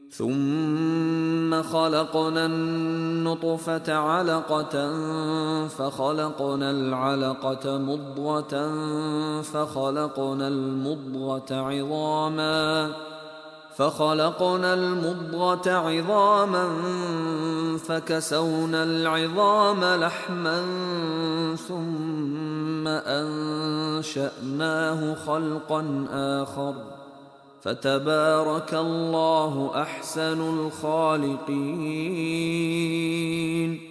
ثم خلقنا النطفة علقة فخلقنا العلقة مضغة فخلقنا المضغة عظاما فكسونا العظام لحما ثم أنشأناه خلقا آخر فتبارك الله أحسن الخالقين.